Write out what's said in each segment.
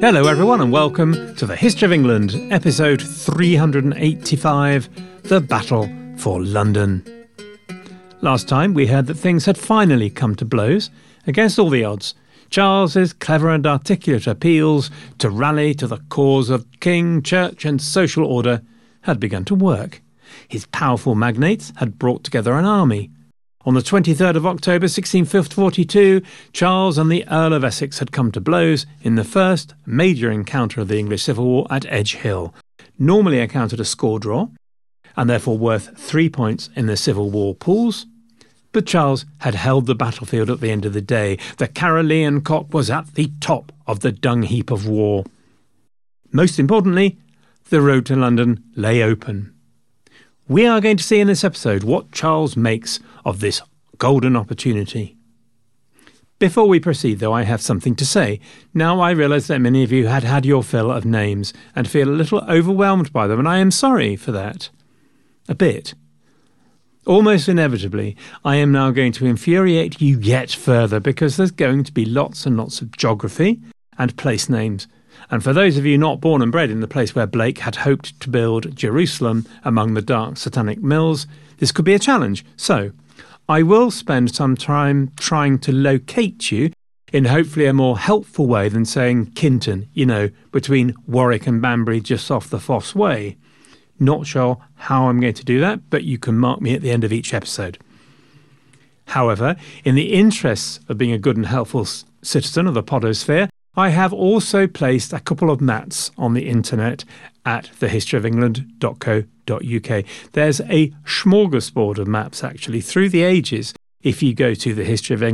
Hello everyone and welcome to the History of England, episode 385, The Battle for London. Last time we heard that things had finally come to blows. Against all the odds, Charles's clever and articulate appeals to rally to the cause of king, church and social order had begun to work. His powerful magnates had brought together an army. On the 23rd of October 1642, Charles and the Earl of Essex had come to blows in the first major encounter of the English Civil War at Edge Hill, normally accounted a score draw, and therefore worth 3 points in the Civil War pools. But Charles had held the battlefield at the end of the day. The Carolean cock was at the top of the dung heap of war. Most importantly, the road to London lay open. We are going to see in this episode what Charles makes of this golden opportunity. Before we proceed, though, I have something to say. Now I realise that many of you had had your fill of names and feel a little overwhelmed by them, and I am sorry for that. A bit. Almost inevitably, I am now going to infuriate you yet further because there's going to be lots and lots of geography and place names. And for those of you not born and bred in the place where Blake had hoped to build Jerusalem among the dark satanic mills, this could be a challenge. So, I will spend some time trying to locate you in hopefully a more helpful way than saying Kinton, between Warwick and Banbury just off the Fosse Way. Not sure how I'm going to do that, but you can mark me at the end of each episode. However, in the interests of being a good and helpful citizen of the podosphere, I have also placed a couple of maps on the internet at thehistoryofengland.co.uk. There's a smorgasbord of maps, actually, through the ages. If you go to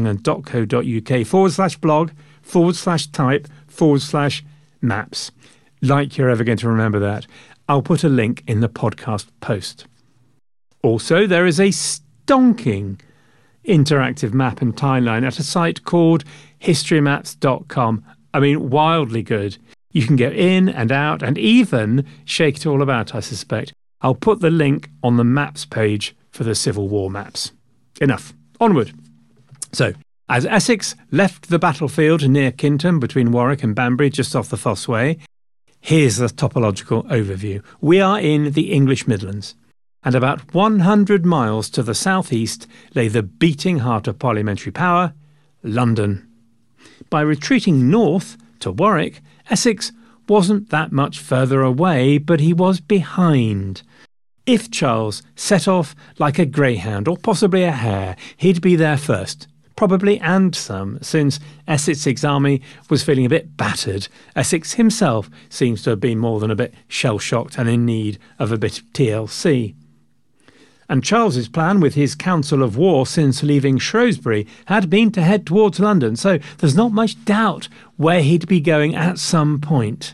thehistoryofengland.co.uk/blog/type/maps, like you're ever going to remember that, I'll put a link in the podcast post. Also, there is a stonking interactive map and timeline at a site called historymaps.com. I mean, wildly good. You can go in and out and even shake it all about, I suspect. I'll put the link on the maps page for the Civil War maps. Enough. Onward. So, as Essex left the battlefield near Kinton between Warwick and Banbury just off the Fosse Way, here's the topological overview. We are in the English Midlands, and about 100 miles to the southeast lay the beating heart of parliamentary power, London. By retreating north to Warwick, Essex wasn't that much further away, but he was behind. If Charles set off like a greyhound or possibly a hare, he'd be there first. Probably and some, since Essex's army was feeling a bit battered. Essex himself seems to have been more than a bit shell-shocked and in need of a bit of TLC. And Charles's plan with his council of war since leaving Shrewsbury had been to head towards London, so there's not much doubt where he'd be going at some point.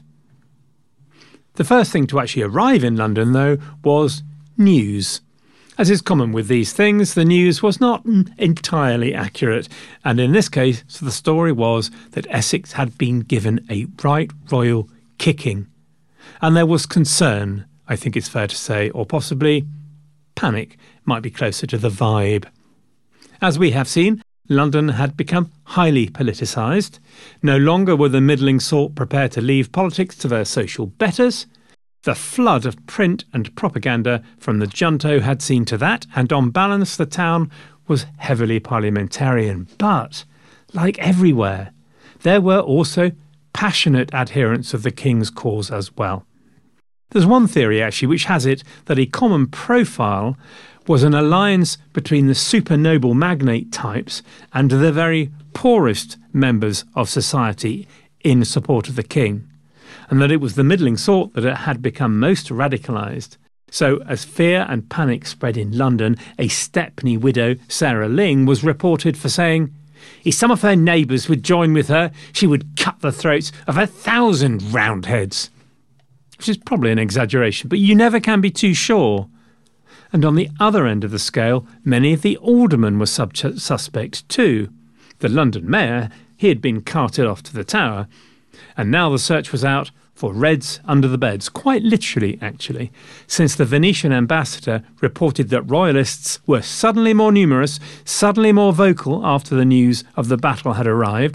The first thing to actually arrive in London, though, was news. As is common with these things, the news was not entirely accurate, and in this case, the story was that Essex had been given a right royal kicking. And there was concern, I think it's fair to say, or possibly panic might be closer to the vibe. As we have seen, London had become highly politicised. No longer were the middling sort prepared to leave politics to their social betters. The flood of print and propaganda from the junto had seen to that, and on balance the town was heavily parliamentarian. But, like everywhere, there were also passionate adherents of the king's cause as well. There's one theory, actually, which has it that a common profile was an alliance between the super noble magnate types and the very poorest members of society in support of the king, and that it was the middling sort that had become most radicalised. So, as fear and panic spread in London, a Stepney widow, Sarah Ling, was reported for saying, "If some of her neighbours would join with her, she would cut the throats of 1,000 Roundheads." Which is probably an exaggeration, but you never can be too sure. And on the other end of the scale, many of the aldermen were suspect too. The London mayor, he had been carted off to the Tower, and now the search was out for Reds under the beds, quite literally actually, since the Venetian ambassador reported that royalists were suddenly more numerous, suddenly more vocal after the news of the battle had arrived,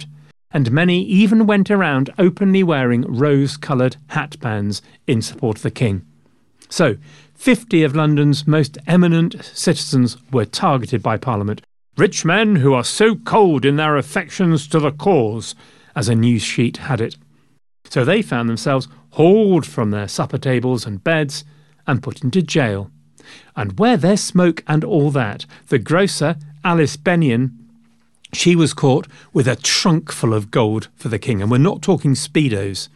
and many even went around openly wearing rose-coloured hatbands in support of the king. So, 50 of London's most eminent citizens were targeted by Parliament. "Rich men who are so cold in their affections to the cause," as a news sheet had it. So they found themselves hauled from their supper tables and beds and put into jail. And where there's smoke and all that, the grocer, Alice Benyon, she was caught with a trunk full of gold for the king. And we're not talking Speedos.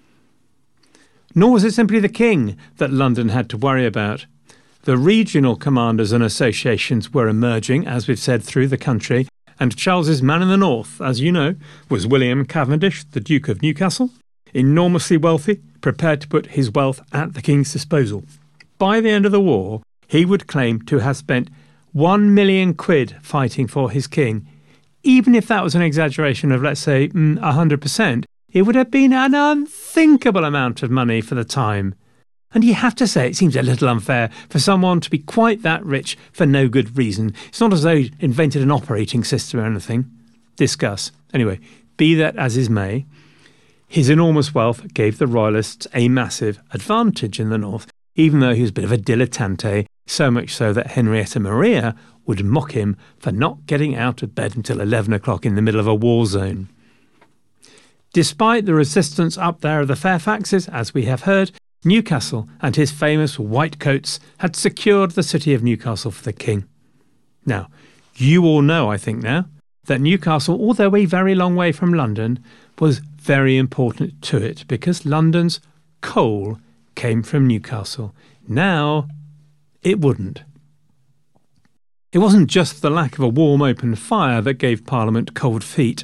Nor was it simply the king that London had to worry about. The regional commanders and associations were emerging, as we've said, through the country. And Charles's man in the north, as you know, was William Cavendish, the Duke of Newcastle, enormously wealthy, prepared to put his wealth at the king's disposal. By the end of the war, he would claim to have spent £1 million fighting for his king. Even if that was an exaggeration of, let's say, 100%, it would have been an unthinkable amount of money for the time. And you have to say it seems a little unfair for someone to be quite that rich for no good reason. It's not as though he invented an operating system or anything. Discuss. Anyway, be that as it may, his enormous wealth gave the royalists a massive advantage in the north, even though he was a bit of a dilettante, so much so that Henrietta Maria would mock him for not getting out of bed until 11 o'clock in the middle of a war zone. Despite the resistance up there of the Fairfaxes, as we have heard, Newcastle and his famous white coats had secured the city of Newcastle for the king. Now, you all know, I think now, that Newcastle, although a very long way from London, was very important to it because London's coal came from Newcastle. Now, it wouldn't. It wasn't just the lack of a warm open fire that gave Parliament cold feet.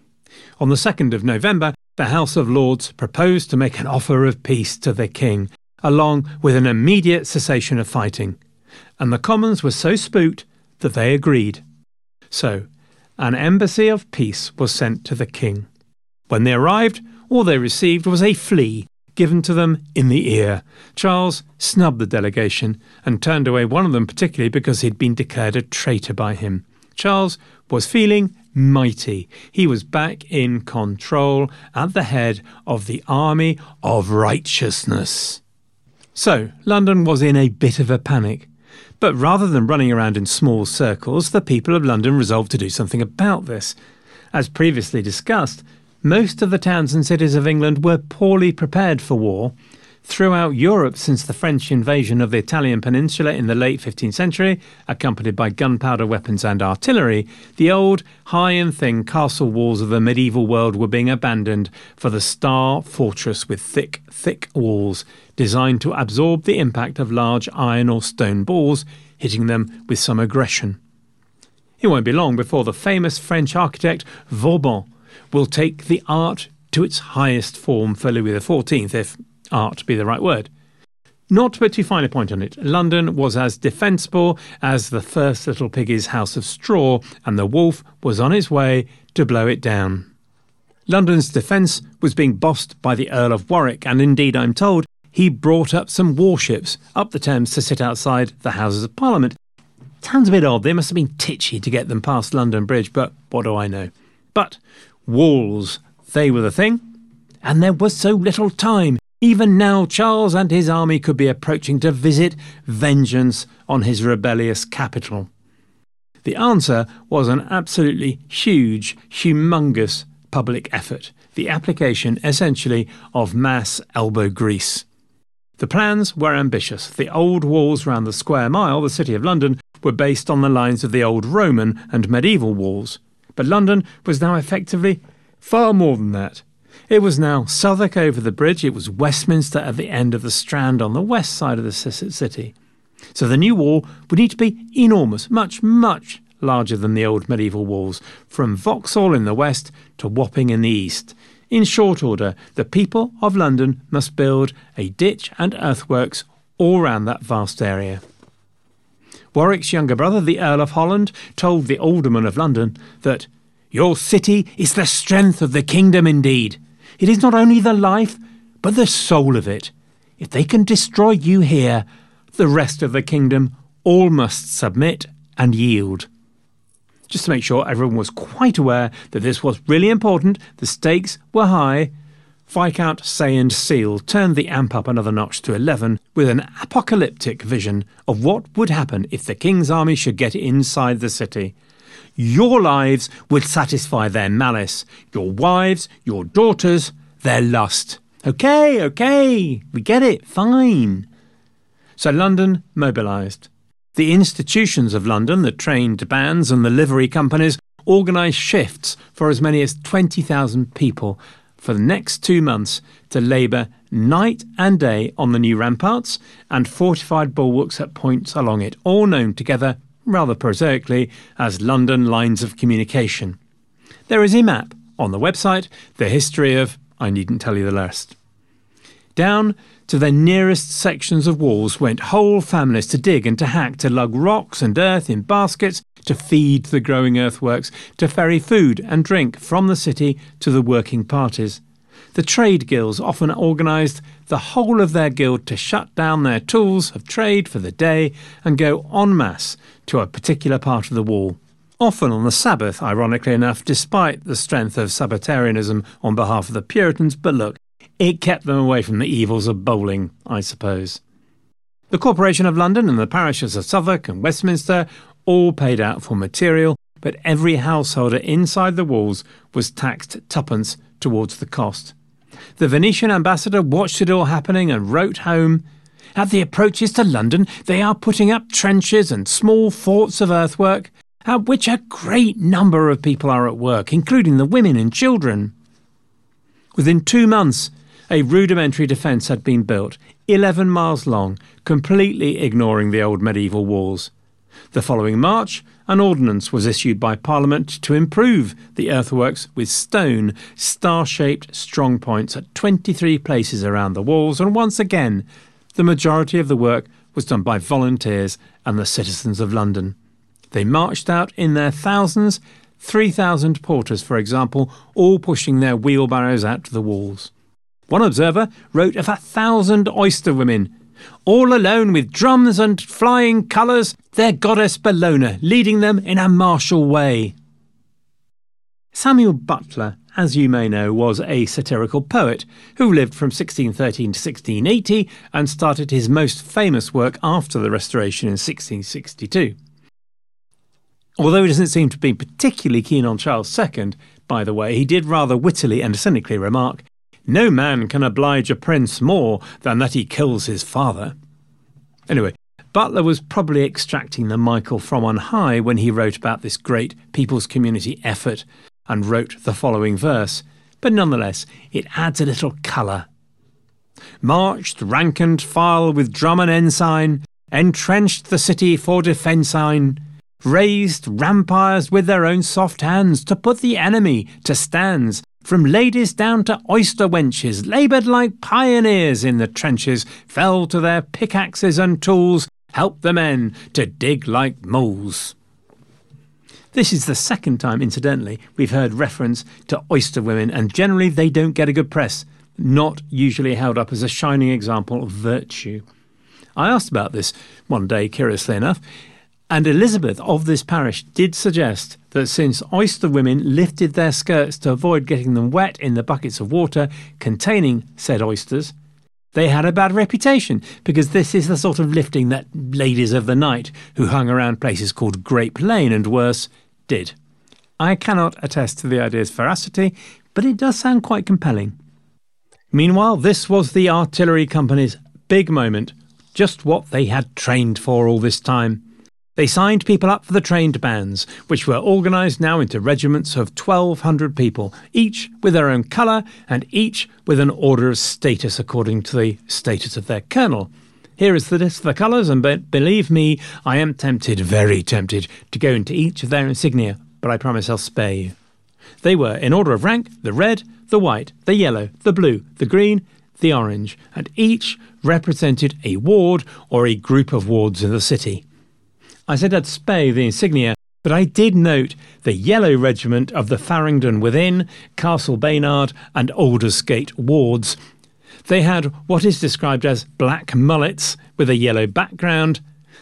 On the 2nd of November, the House of Lords proposed to make an offer of peace to the king, along with an immediate cessation of fighting. And the Commons were so spooked that they agreed. So, an embassy of peace was sent to the king. When they arrived, all they received was a flea given to them in the ear. Charles snubbed the delegation and turned away one of them particularly because he'd been declared a traitor by him. Charles was feeling mighty. He was back in control at the head of the army of righteousness. So, London was in a bit of a panic. But rather than running around in small circles, the people of London resolved to do something about this. As previously discussed, most of the towns and cities of England were poorly prepared for war. Throughout Europe since the French invasion of the Italian peninsula in the late 15th century, accompanied by gunpowder weapons and artillery, the old, high and thin castle walls of the medieval world were being abandoned for the Star Fortress with thick, thick walls, designed to absorb the impact of large iron or stone balls, hitting them with some aggression. It won't be long before the famous French architect Vauban will take the art to its highest form for Louis XIV, if art be the right word. Not to put too fine a point on it, London was as defensible as the first little piggy's house of straw, and the wolf was on his way to blow it down. London's defence was being bossed by the Earl of Warwick, and indeed, I'm told, he brought up some warships up the Thames to sit outside the Houses of Parliament. Sounds a bit odd, they must have been titchy to get them past London Bridge, but what do I know? But walls, they were the thing, and there was so little time. Even now, Charles and his army could be approaching to visit vengeance on his rebellious capital. The answer was an absolutely huge, humongous public effort, the application, essentially, of mass elbow grease. The plans were ambitious. The old walls round the square mile, the City of London, were based on the lines of the old Roman and medieval walls. But London was now effectively far more than that. It was now Southwark over the bridge, it was Westminster at the end of the Strand on the west side of the city. So the new wall would need to be enormous, much, much larger than the old medieval walls, from Vauxhall in the west to Wapping in the east. In short order, the people of London must build a ditch and earthworks all round that vast area. Warwick's younger brother, the Earl of Holland, told the aldermen of London that "Your city is the strength of the kingdom indeed. It is not only the life, but the soul of it. If they can destroy you here, the rest of the kingdom all must submit and yield." Just to make sure everyone was quite aware that this was really important, the stakes were high, Viscount Sayand Seal turned the amp up another notch to 11 with an apocalyptic vision of what would happen if the king's army should get inside the city. Your lives would satisfy their malice, your wives, your daughters, their lust. Okay, we get it, fine. So London mobilised. The institutions of London, the trained bands and the livery companies, organised shifts for as many as 20,000 people for the next 2 months to labour night and day on the new ramparts and fortified bulwarks at points along it, all known together, rather prosaically, as London Lines of Communication. There is a map on the website, the history of, I needn't tell you the rest. Down to the nearest sections of walls went whole families to dig and to hack, to lug rocks and earth in baskets, to feed the growing earthworks, to ferry food and drink from the city to the working parties. The trade guilds often organised the whole of their guild to shut down their tools of trade for the day and go en masse to a particular part of the wall. Often on the Sabbath, ironically enough, despite the strength of Sabbatarianism on behalf of the Puritans, but look, it kept them away from the evils of bowling, I suppose. The Corporation of London and the parishes of Southwark and Westminster all paid out for material, but every householder inside the walls was taxed twopence towards the cost. The Venetian ambassador watched it all happening and wrote home, "At the approaches to London they are putting up trenches and small forts of earthwork, at which a great number of people are at work, including the women and children." Within 2 months, a rudimentary defence had been built, 11 miles long, completely ignoring the old medieval walls. The following March, an ordinance was issued by Parliament to improve the earthworks with stone, star-shaped strong points at 23 places around the walls, and once again, the majority of the work was done by volunteers and the citizens of London. They marched out in their thousands, 3,000 porters, for example, all pushing their wheelbarrows out to the walls. One observer wrote of 1,000 oyster women, all alone with drums and flying colours, their goddess Bellona leading them in a martial way. Samuel Butler, as you may know, was a satirical poet who lived from 1613 to 1680 and started his most famous work after the Restoration in 1662. Although he doesn't seem to be particularly keen on Charles II, by the way, he did rather wittily and cynically remark, "No man can oblige a prince more than that he kills his father." Anyway, Butler was probably extracting the Michael from on high when he wrote about this great people's community effort and wrote the following verse, but nonetheless, it adds a little colour. "Marched rank and file with drum and ensign, entrenched the city for defence-ine, raised rampires with their own soft hands to put the enemy to stands, from ladies down to oyster wenches, laboured like pioneers in the trenches, fell to their pickaxes and tools, helped the men to dig like moles." This is the second time, incidentally, we've heard reference to oyster women, and generally they don't get a good press, not usually held up as a shining example of virtue. I asked about this one day, curiously enough, and Elizabeth of this parish did suggest that since oyster women lifted their skirts to avoid getting them wet in the buckets of water containing said oysters, they had a bad reputation, because this is the sort of lifting that ladies of the night who hung around places called Grape Lane and worse did. I cannot attest to the idea's veracity, but it does sound quite compelling. Meanwhile, this was the artillery company's big moment, just what they had trained for all this time. They signed people up for the trained bands, which were organised now into regiments of 1,200 people, each with their own colour and each with an order of status according to the status of their colonel. Here is the list of the colours, and believe me, I am tempted, very tempted, to go into each of their insignia, but I promise I'll spare you. They were, in order of rank, the red, the white, the yellow, the blue, the green, the orange, and each represented a ward or a group of wards in the city. I said I'd spare the insignia, but I did note the yellow regiment of the Farringdon Within, Castle Baynard and Aldersgate wards. They had what is described as black mullets with a yellow background,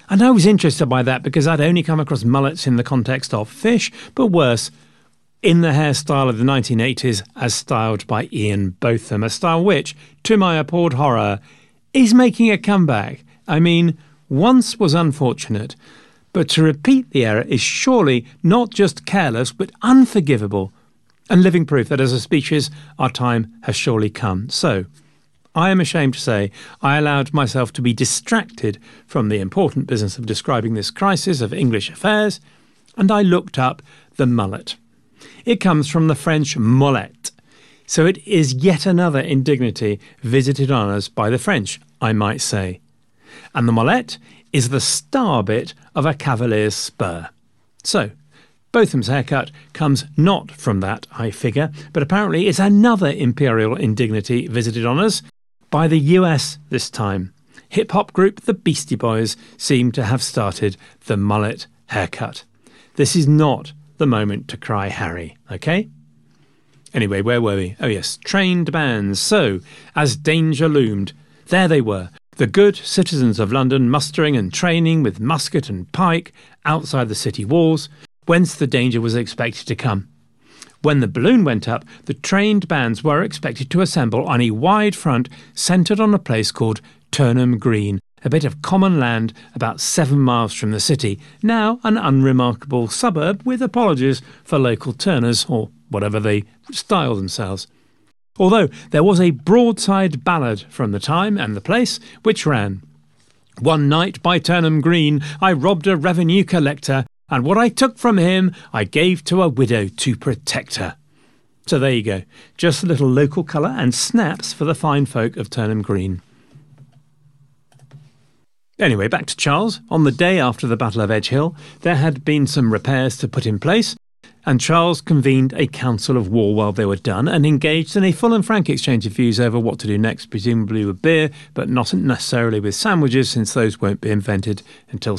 And I was interested by that because I'd only come across mullets in the context of fish, but worse, in the hairstyle of the 1980s as styled by Ian Botham, a style which, to my appalled horror, is making a comeback. I mean, once was unfortunate, but to repeat the error is surely not just careless, but unforgivable, and living proof that as a species, our time has surely come. So, I am ashamed to say I allowed myself to be distracted from the important business of describing this crisis of English affairs, and I looked up the mullet. It comes from the French molette, so it is yet another indignity visited on us by the French, I might say. And the molette is the star bit of a cavalier's spur. So, Botham's haircut comes not from that, I figure, but apparently is another imperial indignity visited on us by the US this time. Hip-hop group The Beastie Boys seem to have started the mullet haircut. This is not the moment to cry Harry, okay? Anyway, where were we? Oh yes, trained bands. So, as danger loomed, there they were, the good citizens of London mustering and training with musket and pike outside the city walls, whence the danger was expected to come. When the balloon went up, the trained bands were expected to assemble on a wide front centred on a place called Turnham Green, a bit of common land about 7 miles from the city, now an unremarkable suburb with apologies for local turners, or whatever they style themselves. Although there was a broadside ballad from the time and the place which ran, "One night by Turnham Green I robbed a revenue collector, and what I took from him I gave to a widow to protect her." So there you go, just a little local colour and snaps for the fine folk of Turnham Green. Anyway, back to Charles. On the day after the Battle of Edge Hill, there had been some repairs to put in place, and Charles convened a council of war while they were done and engaged in a full and frank exchange of views over what to do next, presumably with beer, but not necessarily with sandwiches, since those won't be invented until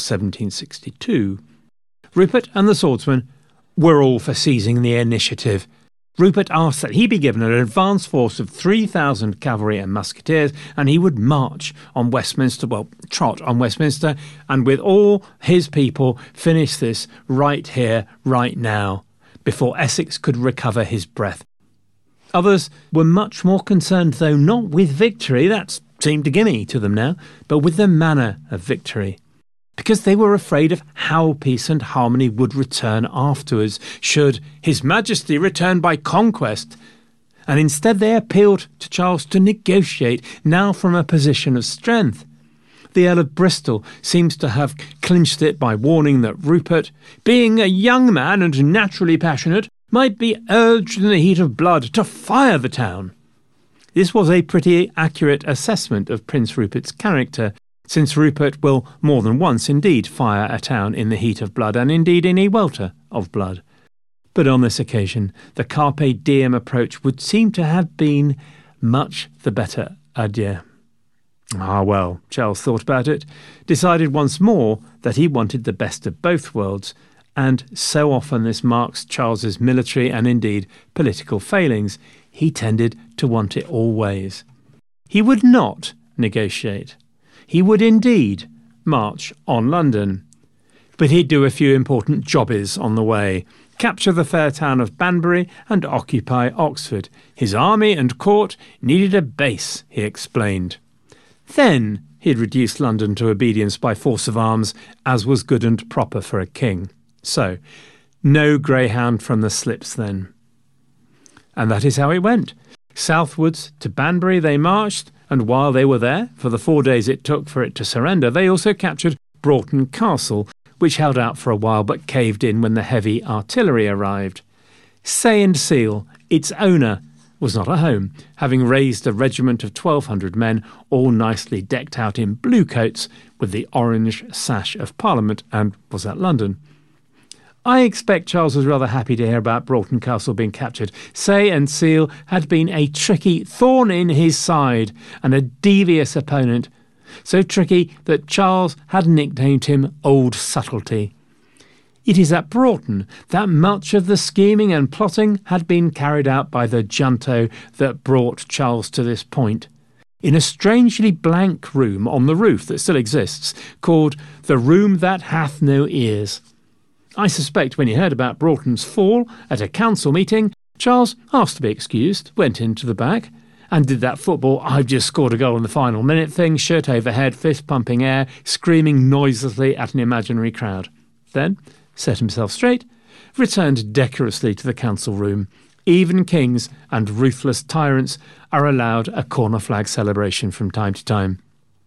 1762. Rupert and the swordsman were all for seizing the initiative. Rupert asked that he be given an advance force of 3,000 cavalry and musketeers, and he would march on Westminster, trot on Westminster, and with all his people finish this right here, right now, before Essex could recover his breath. Others were much more concerned, though not with victory, that seemed a gimme to them now, but with the manner of victory, because they were afraid of how peace and harmony would return afterwards, should His Majesty return by conquest. And instead they appealed to Charles to negotiate, now from a position of strength. The Earl of Bristol seems to have clinched it by warning that Rupert, being a young man and naturally passionate, might be urged in the heat of blood to fire the town. This was a pretty accurate assessment of Prince Rupert's character, since Rupert will more than once indeed fire a town in the heat of blood, and indeed in a welter of blood. But on this occasion, the carpe diem approach would seem to have been much the better idea. Ah well, Charles thought about it, decided once more that he wanted the best of both worlds, and so often this marks Charles's military and indeed political failings, he tended to want it all ways. He would not negotiate. He would indeed march on London. But he'd do a few important jobbies on the way, capture the fair town of Banbury and occupy Oxford. His army and court needed a base, he explained. Then he'd reduce London to obedience by force of arms, as was good and proper for a king. So, no greyhound from the slips then. And that is how it went. Southwards to Banbury they marched, and while they were there, for the 4 days it took for it to surrender, they also captured Broughton Castle, which held out for a while but caved in when the heavy artillery arrived. Say and Seal, its owner, was not at home, having raised a regiment of 1,200 men, all nicely decked out in blue coats with the orange sash of Parliament, and was at London. I expect Charles was rather happy to hear about Broughton Castle being captured. Say and Seal had been a tricky thorn in his side and a devious opponent, so tricky that Charles had nicknamed him Old Subtlety. It is at Broughton that much of the scheming and plotting had been carried out by the junto that brought Charles to this point. in a strangely blank room on the roof that still exists, called the Room That Hath No Ears. I suspect when he heard about Broughton's fall at a council meeting, Charles asked to be excused, went into the back, and did that football "I've just scored a goal in the final minute" thing, shirt overhead, fist pumping air, screaming noiselessly at an imaginary crowd. Then set himself straight, returned decorously to the council room. Even kings and ruthless tyrants are allowed a corner flag celebration from time to time.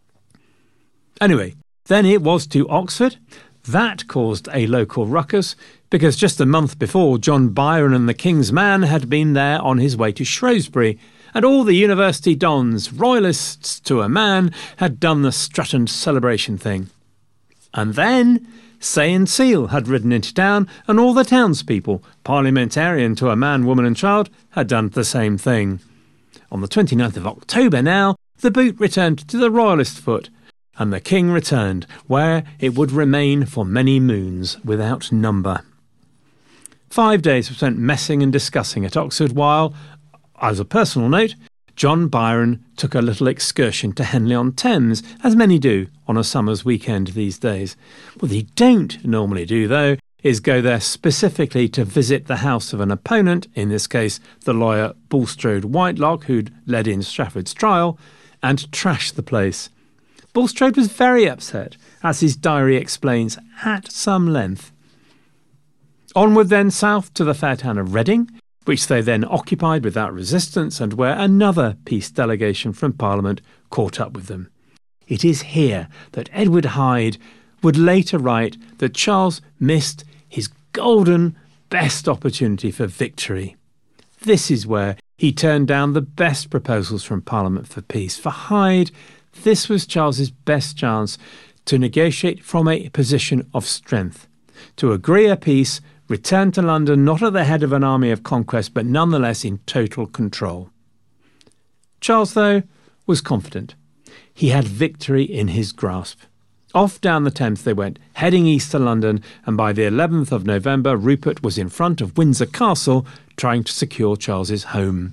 Anyway, then it was to Oxford. That caused a local ruckus, because just a month before, John Byron and the King's Man had been there on his way to Shrewsbury, and all the university dons, royalists to a man, had done the Stratton celebration thing. And then Say and Seal had ridden into town, and all the townspeople, parliamentarian to a man, woman and child, had done the same thing. On the 29th of October now, the boot returned to the royalist foot, and the king returned, where it would remain for many moons without number. 5 days were spent messing and discussing at Oxford while, as a personal note, John Byron took a little excursion to Henley-on-Thames, as many do on a summer's weekend these days. What they don't normally do, though, is go there specifically to visit the house of an opponent, in this case the lawyer Bulstrode Whitelock, who'd led in Strafford's trial, and trash the place. Bulstrode was very upset, as his diary explains at some length. Onward then south to the fair town of Reading, which they then occupied without resistance, and where another peace delegation from Parliament caught up with them. It is here that Edward Hyde would later write that Charles missed his golden best opportunity for victory. This is where he turned down the best proposals from Parliament for peace. For Hyde, this was Charles's best chance to negotiate from a position of strength, to agree a peace, return to London not at the head of an army of conquest, but nonetheless in total control. Charles, though, was confident. He had victory in his grasp. Off down the Thames they went, heading east to London, and by the 11th of November, Rupert was in front of Windsor Castle, trying to secure Charles's home.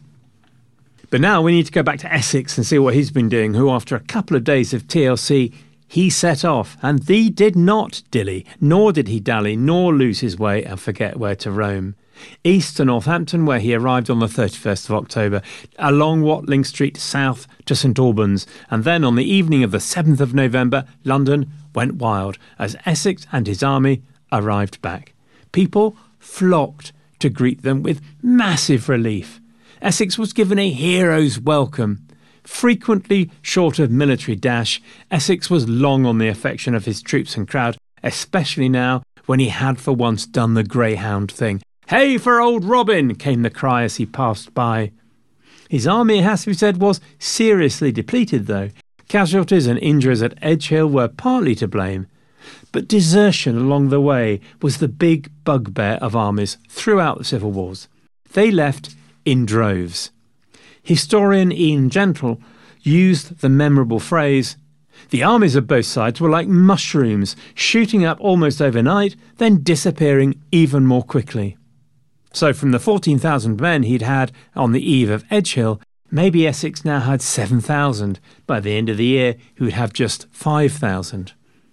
But now we need to go back to Essex and see what he's been doing, who, after a couple of days of TLC, he set off, and he did not dilly, nor did he dally, nor lose his way and forget where to roam. East to Northampton, where he arrived on the 31st of October, along Watling Street south to St Albans, and then on the evening of the 7th of November, London went wild as Essex and his army arrived back. People flocked to greet them with massive relief. Essex was given a hero's welcome. Frequently short of military dash, Essex was long on the affection of his troops and crowd, especially now when he had for once done the greyhound thing. "Hey for old Robin!" came the cry as he passed by. His army, it has to be said, was seriously depleted, though. Casualties and injuries at Edgehill were partly to blame. But desertion along the way was the big bugbear of armies throughout the civil wars. They left in droves. Historian Ian Gentle used the memorable phrase, "The armies of both sides were like mushrooms, shooting up almost overnight, then disappearing even more quickly." So from the 14,000 men he'd had on the eve of Edgehill, maybe Essex now had 7,000. By the end of the year, he would have just 5,000.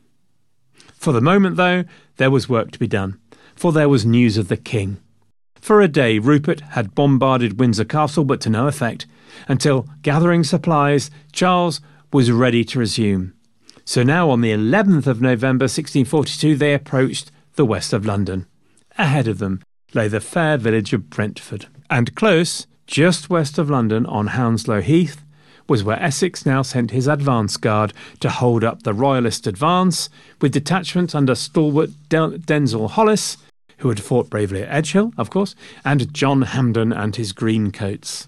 For the moment, though, there was work to be done, for there was news of the king. For a day, Rupert had bombarded Windsor Castle, but to no effect, until, gathering supplies, Charles was ready to resume. So now, on the 11th of November 1642, they approached the west of London. Ahead of them lay the fair village of Brentford, and close, just west of London on Hounslow Heath, was where Essex now sent his advance guard to hold up the royalist advance, with detachments under stalwart Denzil Hollis, who had fought bravely at Edgehill, of course, and John Hampden and his greencoats.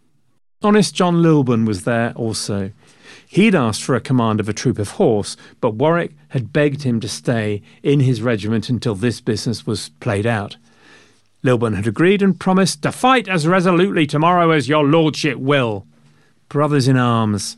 Honest John Lilburn was there also. He'd asked for a command of a troop of horse, but Warwick had begged him to stay in his regiment until this business was played out. Lilburn had agreed and promised to fight as resolutely tomorrow as your lordship will. Brothers in arms.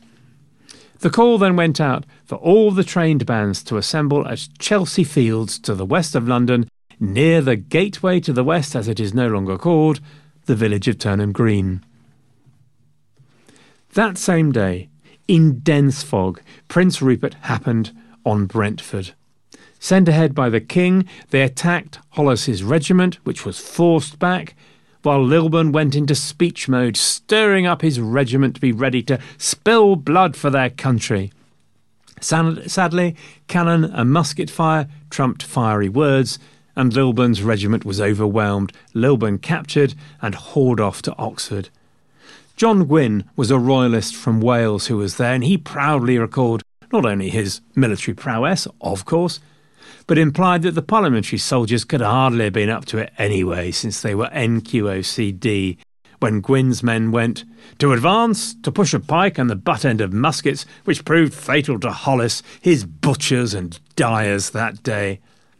The call then went out for all the trained bands to assemble at Chelsea Fields to the west of London, near the gateway to the west, as it is no longer called, the village of Turnham Green. That same day, in dense fog, Prince Rupert happened on Brentford. Sent ahead by the king, they attacked Hollis's regiment, which was forced back, while Lilburne went into speech mode, stirring up his regiment to be ready to spill blood for their country. Sadly, cannon and musket fire trumped fiery words, and Lilburne's regiment was overwhelmed, Lilburne captured and hauled off to Oxford. John Gwynne was a royalist from Wales who was there, and he proudly recalled not only his military prowess, of course, but implied that the parliamentary soldiers could hardly have been up to it anyway, since they were NQOCD, when Gwynne's men went to advance, to push a pike and the butt end of muskets, which proved fatal to Hollis, his butchers and dyers that day.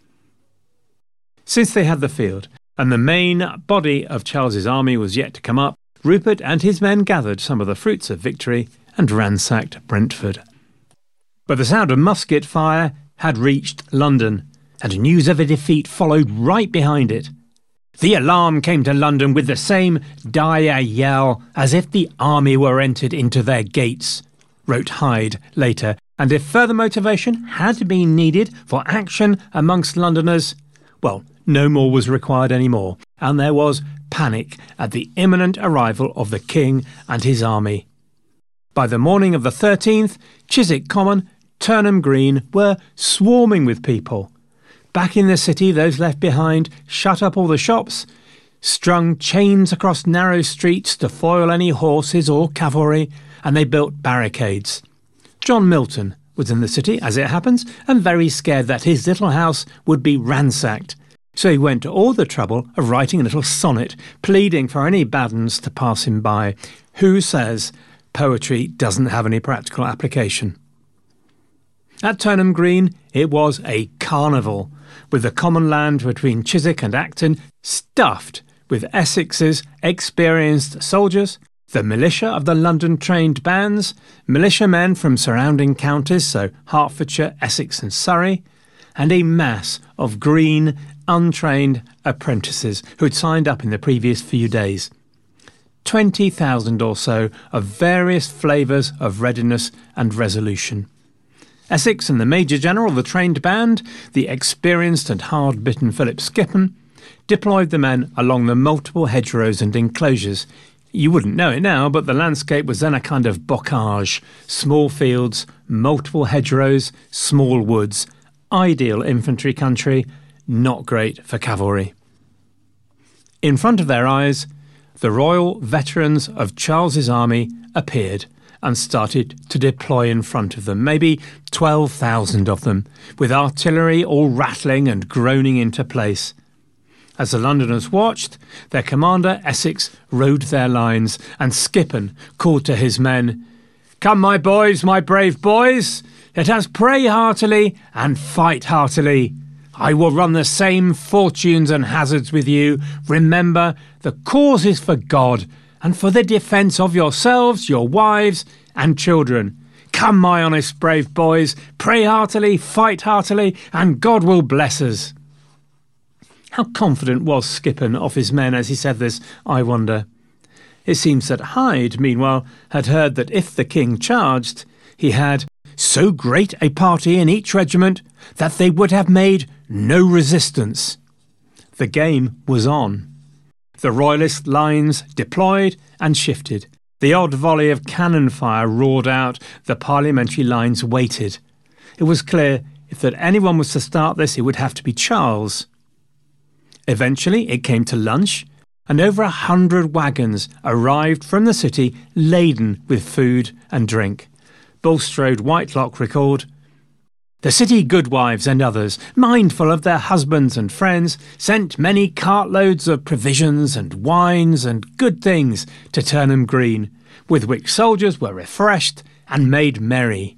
Since they had the field, and the main body of Charles's army was yet to come up, Rupert and his men gathered some of the fruits of victory and ransacked Brentford. But the sound of musket fire had reached London, and news of a defeat followed right behind it. The alarm came to London with the same dire yell as if the army were entered into their gates, wrote Hyde later, and if further motivation had been needed for action amongst Londoners, well, no more was required anymore, and there was panic at the imminent arrival of the king and his army. By the morning of the 13th, Chiswick Common, Turnham Green were swarming with people. Back in the city, those left behind shut up all the shops, strung chains across narrow streets to foil any horses or cavalry, and they built barricades. John Milton was in the city, as it happens, and very scared that his little house would be ransacked. So he went to all the trouble of writing a little sonnet, pleading for any bad uns to pass him by. Who says poetry doesn't have any practical application? At Turnham Green, it was a carnival, with the common land between Chiswick and Acton stuffed with Essex's experienced soldiers, the militia of the London trained bands, militiamen from surrounding counties, so Hertfordshire, Essex and Surrey, and a mass of green, untrained apprentices who had signed up in the previous few days. 20,000 or so of various flavours of readiness and resolution. Essex and the Major General, the trained band, the experienced and hard-bitten Philip Skippon, deployed the men along the multiple hedgerows and enclosures. You wouldn't know it now, but the landscape was then a kind of bocage, small fields, multiple hedgerows, small woods, ideal infantry country, not great for cavalry. In front of their eyes, the royal veterans of Charles's army appeared and started to deploy in front of them, maybe 12,000 of them, with artillery all rattling and groaning into place. As the Londoners watched, their commander, Essex, rode their lines, and Skippon called to his men, "Come, my boys, my brave boys, let us pray heartily and fight heartily. I will run the same fortunes and hazards with you. Remember, the cause is for God, and for the defence of yourselves, your wives, and children. Come, my honest brave boys, pray heartily, fight heartily, and God will bless us." How confident was Skippon of his men as he said this, I wonder? It seems that Hyde, meanwhile, had heard that if the king charged, he had so great a party in each regiment that they would have made no resistance. The game was on. The royalist lines deployed and shifted. The odd volley of cannon fire roared out. The parliamentary lines waited. It was clear if that anyone was to start this, it would have to be Charles. Eventually it came to lunch, and over 100 wagons arrived from the city laden with food and drink. Bulstrode Whitelock recalled, "The city goodwives and others, mindful of their husbands and friends, sent many cartloads of provisions and wines and good things to Turnham Green, with which soldiers were refreshed and made merry."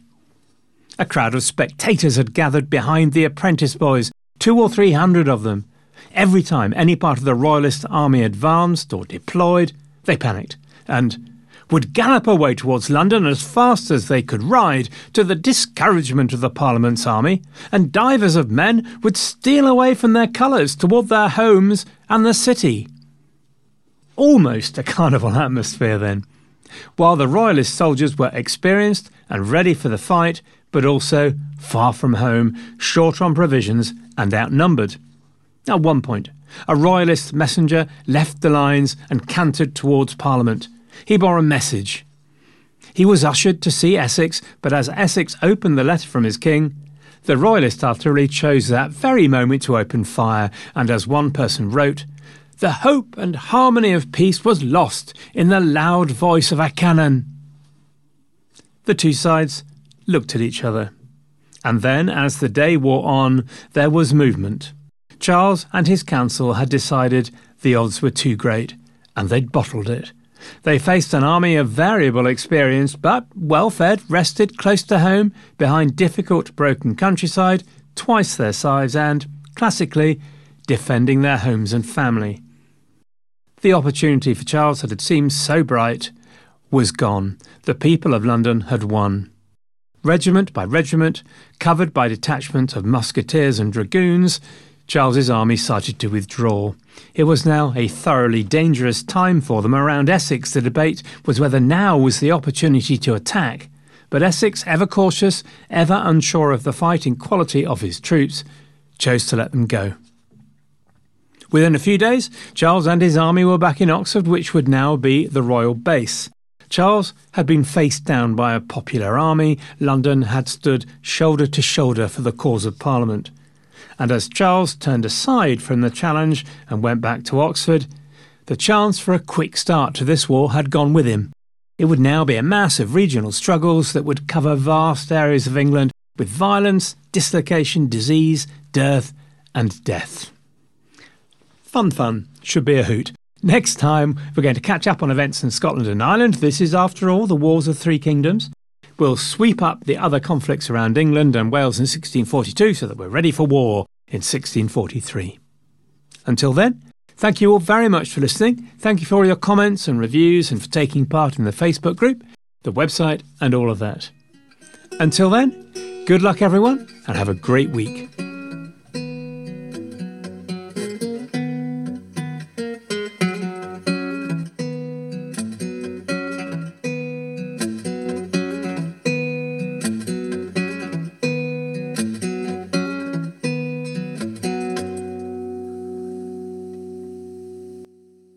A crowd of spectators had gathered behind the apprentice boys, 200 or 300 of them. Every time any part of the royalist army advanced or deployed, they panicked and would gallop away towards London as fast as they could ride, to the discouragement of the Parliament's army, and divers of men would steal away from their colours toward their homes and the city. Almost a carnival atmosphere then. while the royalist soldiers were experienced and ready for the fight, but also far from home, short on provisions and outnumbered. At one point, a royalist messenger left the lines and cantered towards Parliament. He bore a message. He was ushered to see Essex, but as Essex opened the letter from his king, the royalist artillery chose that very moment to open fire, and as one person wrote, "The hope and harmony of peace was lost in the loud voice of a cannon." The two sides looked at each other. And then, as the day wore on, there was movement. Charles and his council had decided the odds were too great, and they'd bottled it. They faced an army of variable experience, but well-fed, rested close to home, behind difficult, broken countryside, twice their size and, classically, defending their homes and family. The opportunity for Charles that had seemed so bright was gone. The people of London had won. Regiment by regiment, covered by detachments of musketeers and dragoons, Charles's army started to withdraw. It was now a thoroughly dangerous time for them. Around Essex, the debate was whether now was the opportunity to attack. But Essex, ever cautious, ever unsure of the fighting quality of his troops, chose to let them go. Within a few days, Charles and his army were back in Oxford, which would now be the royal base. Charles had been faced down by a popular army. London had stood shoulder to shoulder for the cause of Parliament. And as Charles turned aside from the challenge and went back to Oxford, the chance for a quick start to this war had gone with him. It would now be a mass of regional struggles that would cover vast areas of England with violence, dislocation, disease, dearth and death. Fun should be a hoot. Next time, we're going to catch up on events in Scotland and Ireland. This is, after all, the Wars of Three Kingdoms. We'll sweep up the other conflicts around England and Wales in 1642 so that we're ready for war in 1643. Until then, thank you all very much for listening. Thank you for all your comments and reviews and for taking part in the Facebook group, the website and all of that. Until then, good luck everyone and have a great week.